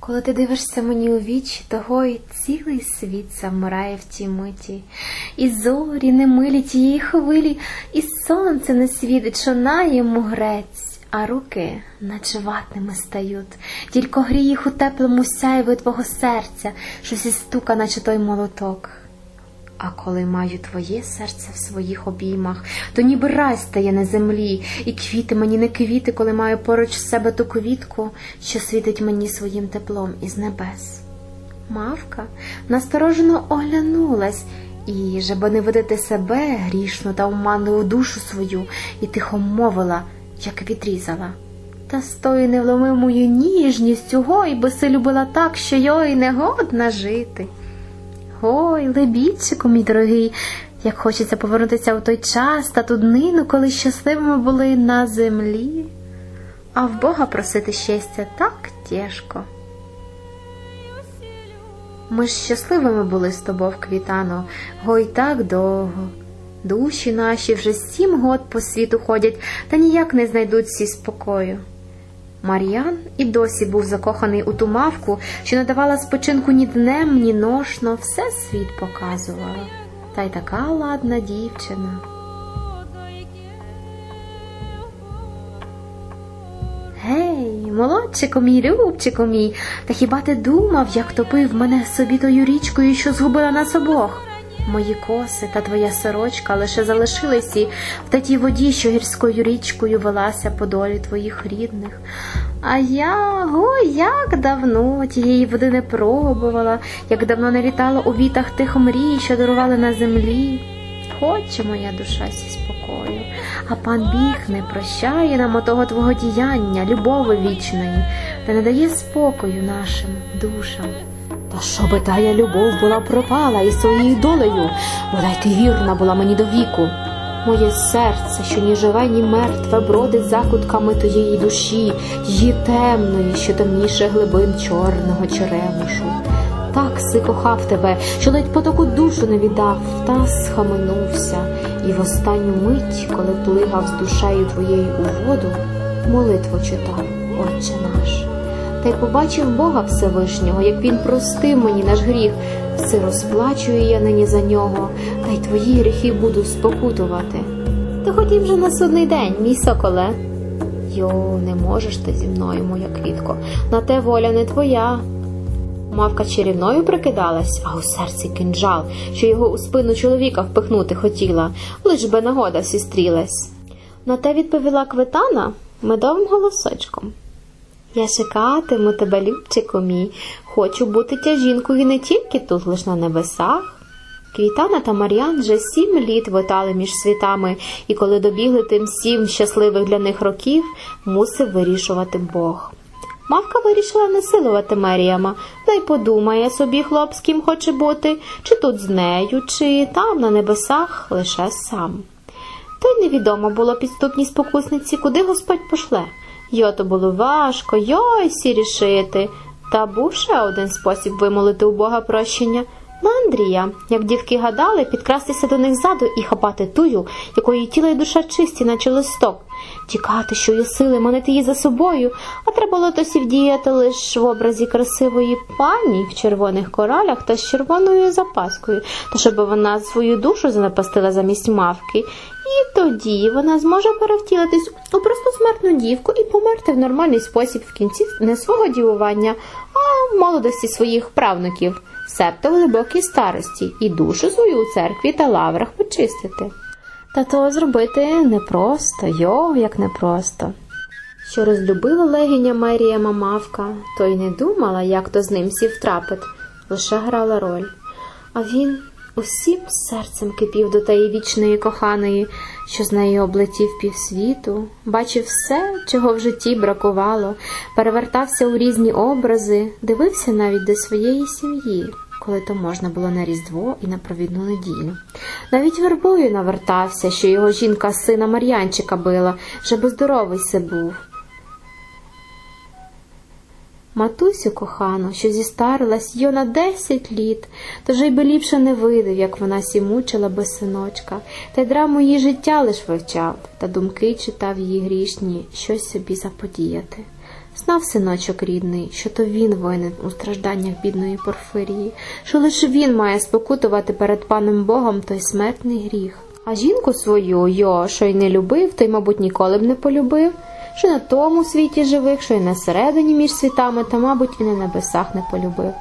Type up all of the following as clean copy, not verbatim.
Коли ти дивишся мені у вічі, того й цілий світ завмирає в тій миті. І зорі немилі тієї хвилі, і сонце не світить, що на йому грець, а руки наче ватними стають. Тільки грій їх у теплому сяйві твого серця, що зі стука, наче той молоток. А коли маю твоє серце в своїх обіймах, то ніби рай стає на землі, і квіти мені не квіти, коли маю поруч себе ту квітку, що світить мені своїм теплом із небес. Мавка насторожено оглянулась, і, жаби не видати себе грішну та оманливу душу свою, і тихо мовила, як відрізала. Та з тою невломимою ніжністю, гой, би си любила так, що йой не годна жити. Ой, лебідчику, мій дорогий, як хочеться повернутися у той час та ту днину, коли щасливими були на землі. А в Бога просити щастя так тяжко. Ми ж щасливими були з тобою в Квітано, гой так довго. Душі наші вже 7 год по світу ходять, та ніяк не знайдуть всі спокою. Мар'ян і досі був закоханий у ту мавку, що не давала спочинку ні днем, ні ношно, все світ показувала. Та й така ладна дівчина. Гей, молодчику мій, любчику мій, та хіба ти думав, як топив мене собі тою річкою, що згубила нас обох? Мої коси та твоя сорочка лише залишились і в тій воді, що гірською річкою велася по долі твоїх рідних. А я, як давно тієї води не пробувала, як давно не літала у вітах тих мрій, що дарували на землі. Хоче моя душа сі спокою, а пан Біг не прощає нам отого твого діяння, любови вічної, та не дає спокою нашим душам. Та щоби тая любов була пропала і своєю долею, бодай ти вірна була мені до віку. Моє серце, що ні живе, ні мертве, бродить закутками твоєї душі, її темної, що темніше глибин чорного черемушу. Так си кохав тебе, що ледь потоку душу не віддав, та схаменувся, і в останню мить, коли плигав з душею твоєю у воду, молитву читав, Отче наш. Та й побачив Бога Всевишнього, як Він простив мені наш гріх, все розплачую я нині за нього, та й твої гріхи буду спокутувати. Та ходім же на судний день, мій соколе. Йо, не можеш ти зі мною, моя квітко, на те воля не твоя. Мавка чарівною прикидалась, а у серці кинджал, що його у спину чоловіка впихнути хотіла, лиш би нагода всістрілась. На те відповіла Квитана медовим голосочком. Я чекатиму тебе, любчику мій, хочу бути тя жінкою не тільки тут, лиш на небесах. Квітана та Мар'ян вже 7 літ витали між світами, і коли добігли тим 7 щасливих для них років, мусив вирішувати Бог. Мавка вирішила не силувати Меріама, та й подумає собі хлоп, з ким хоче бути, чи тут з нею, чи там на небесах лише сам. Та й невідомо було підступній спокусниці, куди Господь пошле. Йото було важко, сі рішити. Та був ще один спосіб вимолити у Бога прощення – на Андрія, як дівки гадали, підкрастися до них ззаду і хапати тую, якої тіло й душа чисті, наче листок, тікати, що є сили, манити її за собою, а треба було то сівдіяти лише в образі красивої пані в червоних коралях та з червоною запаскою, та щоб вона свою душу занапастила замість мавки, і тоді вона зможе перевтілитись у просту смертну дівку і померти в нормальний спосіб в кінці не свого дівування, а в молодості своїх правнуків, себто в глибокій старості, і душу свою у церкві та лаврах почистити. Та того зробити непросто, як непросто. Що розлюбила легіня Меріама мавка, то й не думала, як то з ним сів трапить, лише грала роль. А він усім серцем кипів до тієї вічної коханої, що з нею облетів півсвіту, бачив все, чого в житті бракувало, перевертався у різні образи, дивився навіть до своєї сім'ї, коли то можна було на Різдво і на провідну неділю. Навіть вербою навертався, що його жінка сина Мар'янчика била, щоби здоровий се був. Матусю кохану, що зістарилась йо на 10 літ, то ж й би ліпше не видав, як вона сі мучила без синочка, та й драму її життя лиш вивчав, та думки читав її грішні, щось собі заподіяти. Знав синочок рідний, що то він винен у стражданнях бідної Порфирії, що лише він має спокутувати перед паном Богом той смертний гріх. А жінку свою, що й не любив, то й, мабуть, ніколи б не полюбив, що на тому світі живих, що й на середині між світами, та, мабуть, і на небесах не полюбив.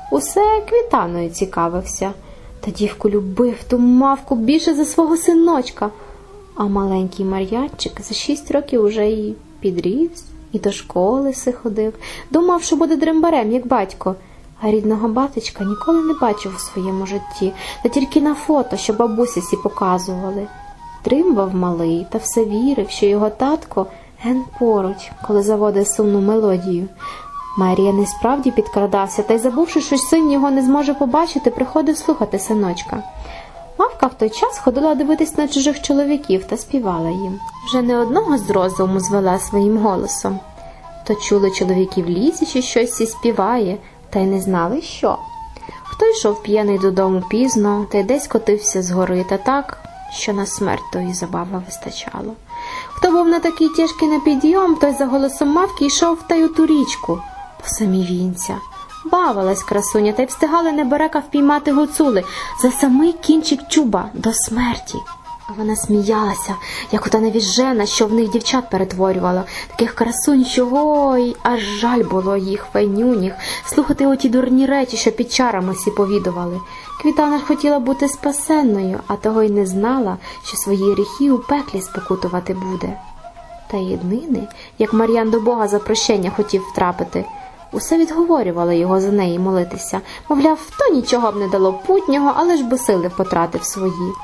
Усе Квітаною цікавився. Та дівку любив, ту мавку більше за свого синочка. А маленький Мар'янчик за 6 років уже і підріс, і до школи си ходив. Думав, що буде дрембарем, як батько. А рідного батечка ніколи не бачив у своєму житті, та тільки на фото, що бабусі сі показували. Дримбав малий, та все вірив, що його татко ген поруч, коли заводив сумну мелодію. Мар'ян і справді підкрадався, та й, забувши, що син його не зможе побачити, приходив слухати синочка. Мавка в той час ходила дивитись на чужих чоловіків та співала їм. Вже не одного з розуму звела своїм голосом. То чули чоловіки в лісі, що щось сі співає, та й не знали, що. Хто йшов п'яний додому пізно, та й десь котився з гори, та так, що на смерть тої забави вистачало. Хто був на такий тяжкий на підйом, той за голосом мавки йшов та й у ту річку, по самі вінця. Бавилась красуня, та й встигала неберека впіймати гуцули за самий кінчик чуба до смерті. А вона сміялася, як ота невіжена, що в них дівчат перетворювала, таких красунь, що ой, аж жаль було їх, файнюніх, слухати оті дурні речі, що під чарами сі повідували. Квітана ж хотіла бути спасенною, а того й не знала, що свої гріхи у пеклі спокутувати буде. Та єднине, як Мар'ян до Бога за прощення хотів втрапити, усе відговорювало його за неї молитися. Мовляв, то нічого б не дало путнього, але ж би сили потратив свої.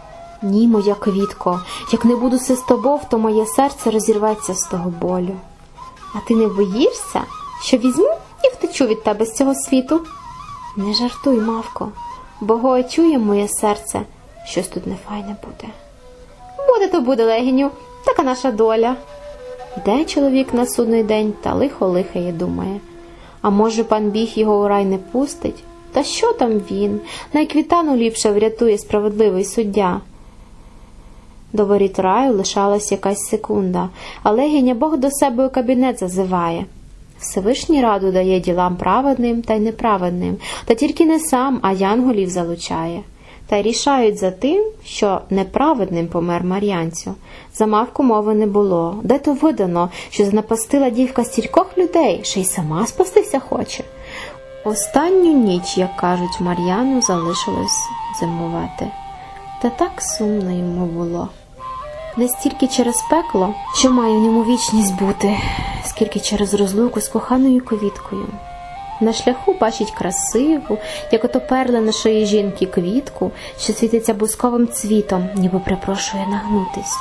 Ні, моя квітко, як не буду си з тобою, то моє серце розірветься з того болю. А ти не боїшся, що візьму і втечу від тебе з цього світу? Не жартуй, мавко, бо го чує моє серце, щось тут нефайне буде. Буде то буде, легіню, така наша доля. Йде чоловік на судний день та лихо лихає, думає. А може, пан Біг його у рай не пустить? Та що там він? На Квітану ліпше врятує справедливий суддя. До воріт раю лишалась якась секунда, а легіня Бог до себе у кабінет зазиває. Всевишній раду дає ділам праведним та й неправедним, та тільки не сам, а янголів залучає. Та й рішають за тим, що неправедним помер Мар'янцю. За мавку мови не було. Де то видано, що занапастила дівка стількох людей, ще й сама спастися хоче. Останню ніч, як кажуть, Мар'яну залишилось зимувати. Та так сумно йому було. Не стільки через пекло, що має в ньому вічність бути, скільки через розлуку з коханою Квіткою. На шляху бачить красиву, як ото перли на шиї жінки, квітку, що світиться бусковим цвітом, ніби припрошує нагнутись.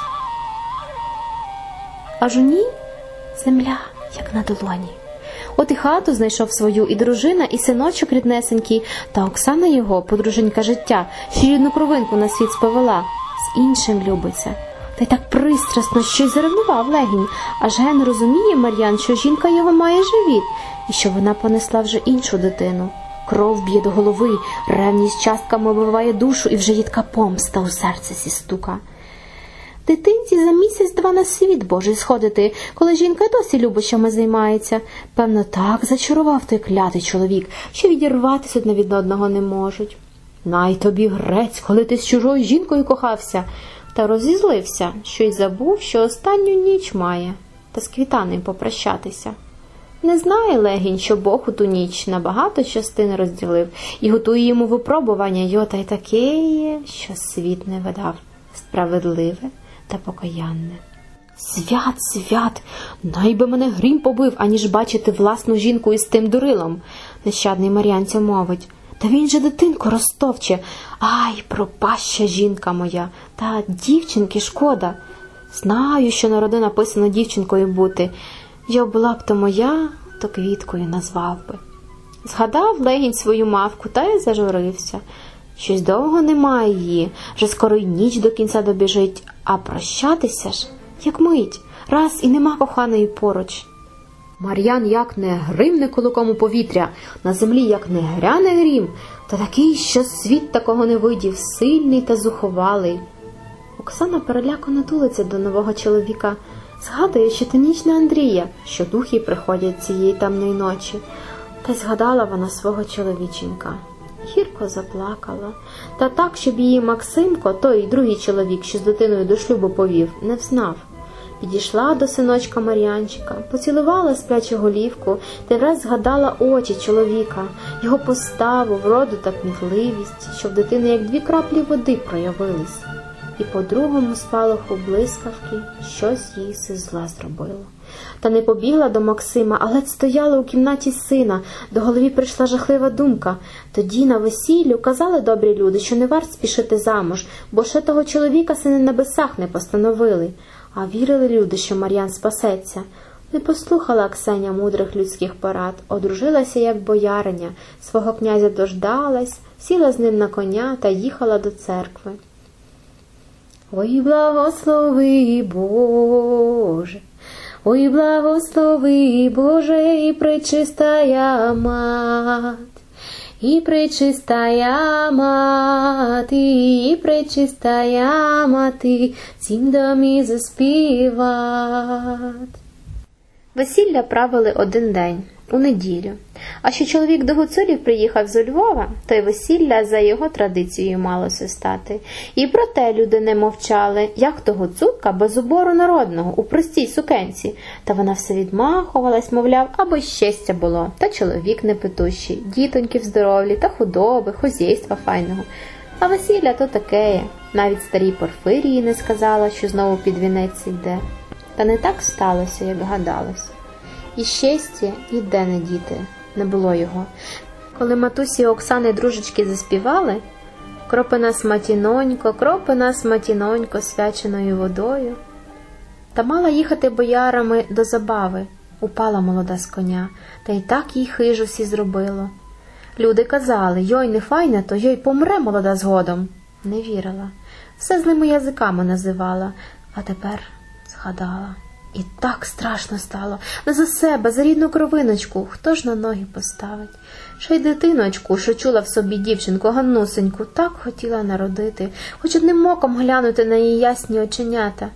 Аж у ній земля, як на долоні. От і хату знайшов свою, і дружина, і синочок ріднесенький, та Оксана його, подруженька життя, що рідну кровинку на світ сповела, з іншим любиться. Та й так пристрасно, що й заревнував легінь, аж ген розуміє Мар'ян, що жінка його має живіт, і що вона понесла вже іншу дитину. Кров б'є до голови, ревність частками оббиває душу, і вже їдка помста у серці сі стука. Дитинці за місяць-два на світ Божий сходити, коли жінка досі любощами займається. Певно, так зачарував той клятий чоловік, що відірватися одне від одного не можуть. Най тобі грець, коли ти з чужою жінкою кохався. Та розізлився, що й забув, що останню ніч має, та з Квітаною попрощатися. Не знає легінь, що Бог у ту ніч на багато частин розділив і готує йому випробування його, та й таке є, що світ не видав, справедливе та покаянне. Свят, свят, найби мене грім побив, аніж бачити власну жінку із тим дурилом, нещадний Мар'янця мовить. Та він же дитинку розтовче. Ай, пропаща жінка моя, та дівчинки шкода. Знаю, що на роду написано дівчинкою бути. Я була б то моя, то Квіткою назвав би. Згадав легінь свою мавку, та й зажурився. Щось довго немає її, вже скоро й ніч до кінця добіжить, а прощатися ж, як мить, раз і нема коханої поруч. Мар'ян як не гримне кулаком у повітря, на землі як не гряне грім, та такий, що світ такого не видів, сильний та зухвалий. Оксана перелякано тулиться до нового чоловіка. Згадує щотинічна Андрія, що духи приходять цієї темної ночі. Та й згадала вона свого чоловіченька. Гірко заплакала. Та так, щоб її Максимко, той другий чоловік, що з дитиною до шлюбу повів, не взнав. Підійшла до синочка Мар'янчика, поцілувала сплячу голівку, та враз згадала очі чоловіка, його поставу, вроду та кмітливість, що в дитини як 2 краплі води проявились. І по другому спалаху блискавки щось їй все зла зробило. Та не побігла до Максима, а ледь стояла у кімнаті сина. До голові прийшла жахлива думка. Тоді на весіллю казали добрі люди, що не варт спішити замуж, бо ще того чоловіка сини на небесах не постановили. А вірили люди, що Мар'ян спасеться. Не послухала Ксеня мудрих людських порад, одружилася, як бояриня, свого князя дождалась, сіла з ним на коня та їхала до церкви. Ой, благослови Боже, ой, благослови Боже, і пречистая мать, і пречистая мати, і пречистая мати, цім домі заспівать. Весілля правили 1 день, у неділю. А що чоловік до гуцулів приїхав зо Львова, то й весілля за його традицією малося стати. І про те люди не мовчали, як то гуцулка без убору народного, у простій сукенці. Та вона все відмахувалась, мовляв, аби щастя було, та чоловік непитущий, дітоньків здоровлі, та худоби, хозяйства файного. А весілля то такеє. Навіть старій Порфирії не сказала, що знову під вінець йде. Та не так сталося, як гадалось. І щастя ніде не діти, не було його. Коли матусі Оксани дружечки заспівали кропи нас, матінонько, свяченою водою», та мала їхати боярами до забави, упала молода з коня, та й так їй хижу всі зробило. Люди казали: «Йой, не файне то, йой, помре молода згодом». Не вірила, все злими язиками називала, а тепер згадала. І так страшно стало. Не за себе, за рідну кровиночку. Хто ж на ноги поставить? Ще й дитиночку, що чула в собі дівчинку, Ганнусеньку, так хотіла народити, хоч одним оком глянути на її ясні оченята.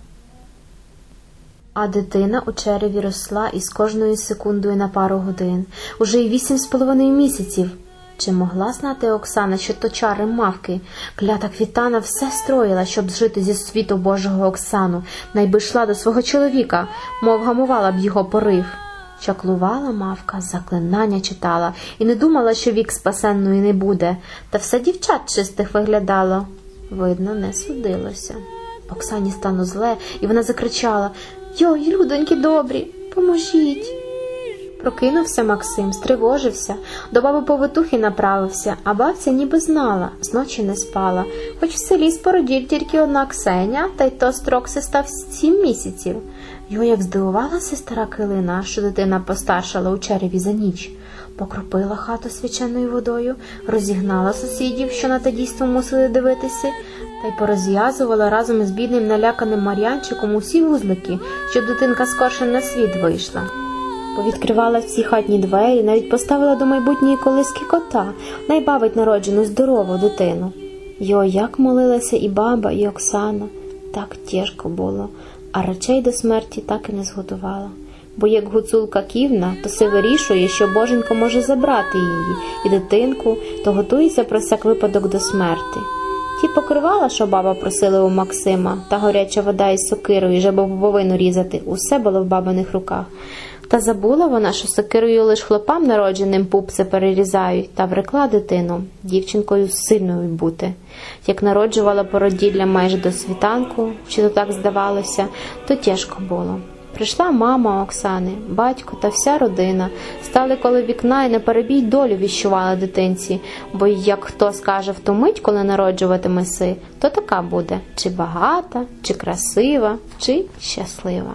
А дитина у череві росла із кожною секундою на пару годин. Уже й 8,5 місяців. Чи могла знати Оксана, що то чари мавки? Клята Квітана все строїла, щоб зжити зі світу Божого Оксану, найби йшла до свого чоловіка, мов гамувала б його порив. Чаклувала мавка, заклинання читала і не думала, що вік спасенної не буде, та все дівчат чистих виглядало. Видно, не судилося. Оксані стало зле, і вона закричала: «Йой, людоньки добрі, поможіть!» Прокинувся Максим, стривожився, до баби-повитухи направився, а бабця ніби знала, зночі не спала, хоч в селі спородів тільки одна Ксеня, та й то строкси став 7 місяців. Його як здивувалася стара Килина, що дитина постаршала у череві за ніч. Покропила хату свяченою водою, розігнала сусідів, що на те дійство мусили дивитися, та й порозв'язувала разом із бідним наляканим Мар'янчиком усі вузлики, щоб дитинка скорше на світ вийшла. Повідкривала всі хатні двері, навіть поставила до майбутньої колиски кота, найбавить народжену здорову дитину. Йой, як молилася і баба, і Оксана. Так тяжко було, а речей до смерті так і не зготувала. Бо як гуцулка ківна, то се вирішує, що Боженько може забрати її, і дитинку, то готується про всяк випадок до смерти. Ті покривала, що баба просила у Максима, та горяча вода із сокирою, щоб бобовину різати, усе було в бабиних руках. Та забула вона, що сокирою лиш хлопам народженим пупси перерізають, та врекла дитину, дівчинкою сильною бути. Як народжувала породілля майже до світанку, чи то так здавалося, то тяжко було. Прийшла мама Оксани, батько та вся родина, стали коло вікна і наперебій долю віщували дитинці, бо як хто скаже в ту мить, коли народжуватиме си, то така буде, чи багата, чи красива, чи щаслива.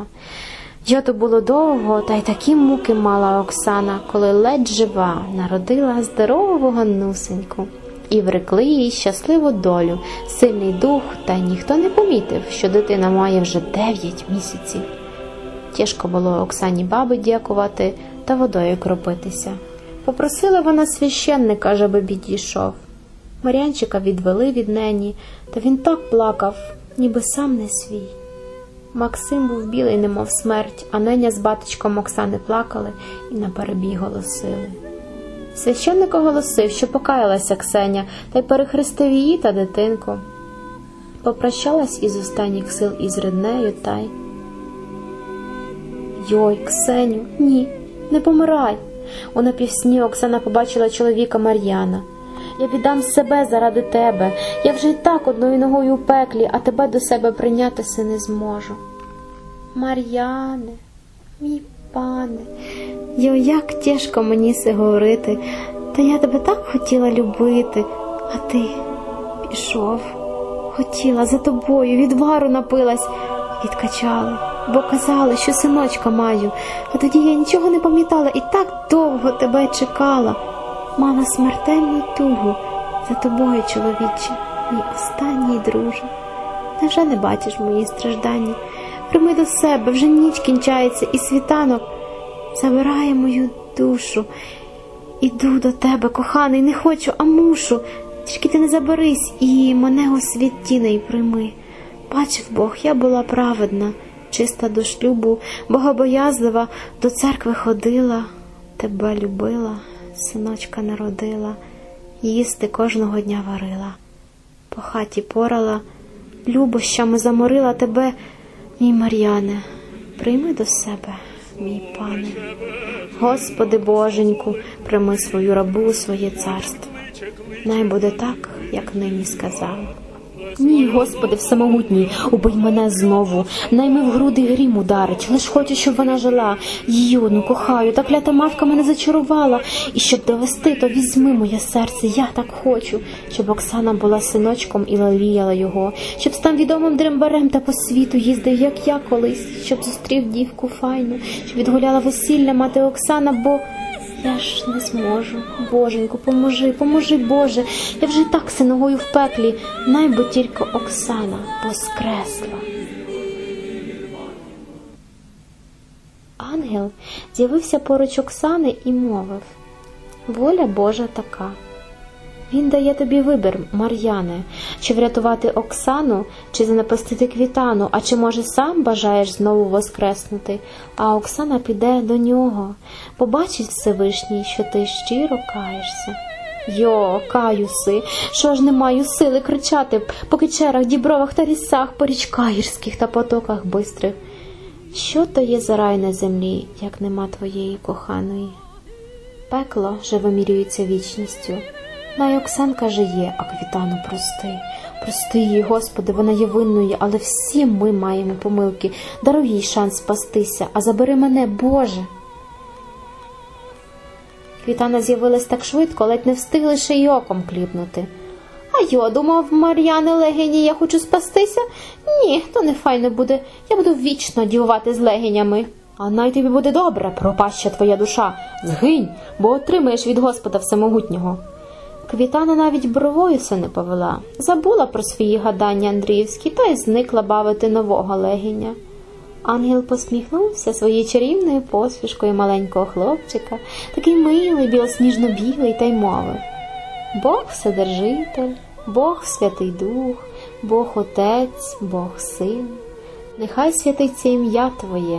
Йото було довго, та й такі муки мала Оксана, коли ледь жива народила здорову Ганнусеньку. І врекли їй щасливу долю, сильний дух, та й ніхто не помітив, що дитина має вже 9 місяців. Тяжко було Оксані баби дякувати та водою кропитися. Попросила вона священника, щоби підійшов. Мар'янчика відвели від нені, та він так плакав, ніби сам не свій. Максим був білий, немов смерть, а Неня з батечком Оксани плакали і наперебій голосили. Священник оголосив, що покаялася Ксеня, та й перехрестив її та дитинку. Попрощалась із останніх сил із ріднею та й... «Йой, Ксеню, ні, не помирай!» У напівсні Оксана побачила чоловіка Мар'яна. «Я віддам себе заради тебе. Я вже й так одною ногою у пеклі, а тебе до себе прийнятися не зможу». «Мар'яне, мій пане, йой, як тяжко мені це говорити, та я тебе так хотіла любити, а ти пішов. Хотіла за тобою, відвару напилась, відкачали, бо казали, що синочка маю, а тоді я нічого не пам'ятала і так довго тебе чекала. Мала смертельну тугу за тобою, чоловіче, мій останній друже. Невже не бачиш мої страждання? Прийми до себе, вже ніч кінчається, і світанок забирає мою душу. Іду до тебе, коханий, не хочу, а мушу. Тільки ти не заберись і мене у світ тіней прийми. Бачив Бог, я була праведна, чиста до шлюбу, богобоязлива, до церкви ходила, тебе любила, синочка народила, їсти кожного дня варила, по хаті порала, любощами заморила тебе, мій Мар'яне, прийми до себе, мій пане. Господи Боженьку, прийми свою рабу у своє царство. Най буде так, як нині сказав. Ні, Господи всемогутній, убий мене знову, найми в груди грім ударить, лиш хочу, щоб вона жила. Її одну кохаю, та клята мавка мене зачарувала, і щоб довести, то візьми моє серце, я так хочу, щоб Оксана була синочком і леліяла його, щоб став відомим дримбарем та по світу їздив, як я колись, щоб зустрів дівку файну, щоб відгуляла весілля мати Оксана, бо... Я ж не зможу. Боженьку, поможи, поможи, Боже. Я вже і так синогою в пеклі. Най бо тільки Оксана воскресла. Ангел з'явився поруч Оксани і мовив: «Воля Божа така. Він дає тобі вибір, Мар'яне, чи врятувати Оксану, чи занапастити Квітану, а чи, може, сам бажаєш знову воскреснути, а Оксана піде до нього. Побачить Всевишній, що ти щиро каєшся». «Йо, каюси, що ж не маю сили кричати по кичерах, дібровах та лісах, по річках гірських та потоках бистрих. Що то є за рай на землі, як нема твоєї коханої? Пекло же вимірюється вічністю. Най Оксанка же є, а Квітану прости. Прости її, Господи, вона є винною, але всі ми маємо помилки. Даруй їй шанс спастися, а забери мене, Боже». Квітана з'явилась так швидко, ледь не встигли ще й оком кліпнути. «А я думав, Мар'яне легені, я хочу спастися? Ні, то не файно буде, я буду вічно дівувати з легенями». «А най тобі буде добре, пропаща твоя душа, згинь, бо отримаєш від Господа Всемогутнього». Квітана навіть бровою се не повела, забула про свої гадання андріївські та й зникла бавити нового легеня. Ангел посміхнувся своєю чарівною посмішкою маленького хлопчика, такий милий, білосніжно-білий, та й мовив: «Бог Вседержитель, Бог Святий Дух, Бог Отець, Бог Син, нехай святиться ім'я Твоє».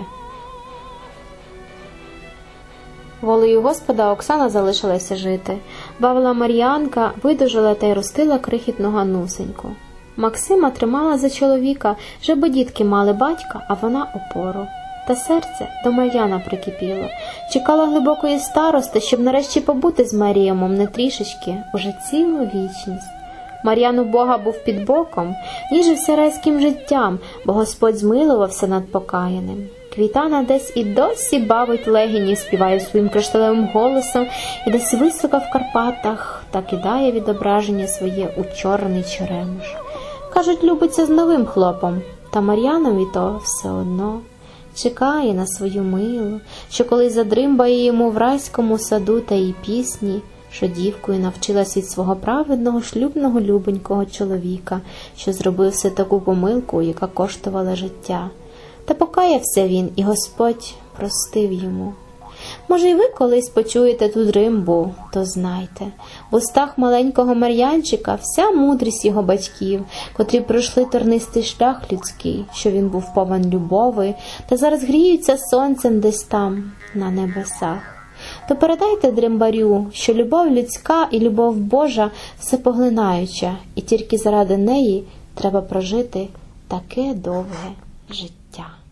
Волею Господа Оксана залишилася жити. Бавила Мар'янка видужала та й ростила крихітного Анусеньку. Максима тримала за чоловіка, вже бо дітки мали батька, а вона опору. Та серце до Мар'яна прикипіло. Чекала глибокої старости, щоб нарешті побути з Маріємом не трішечки, уже цілу вічність. Мар'ян у Бога був під боком, ніжився райським життям, бо Господь змилувався над покаяним. Квітана десь і досі бавить легені, співає своїм кришталевим голосом, і десь високо в Карпатах та кидає відображення своє у чорний черемош. Кажуть, любиться з новим хлопом, та Мар'янові то все одно. Чекає на свою милу, що колись задримбає йому в райському саду та її пісні, що дівкою навчилась від свого праведного шлюбного любенького чоловіка, що зробив все таку помилку, яка коштувала життя. Та покаявся він, і Господь простив йому. Може, і ви колись почуєте ту дримбу, то знайте, в устах маленького Мар'янчика вся мудрість його батьків, котрі пройшли тернистий шлях людський, що він був повен любови, та зараз гріються сонцем десь там, на небесах. То передайте дримбарю, що любов людська і любов Божа всепоглинаюча, і тільки заради неї треба прожити таке довге життя.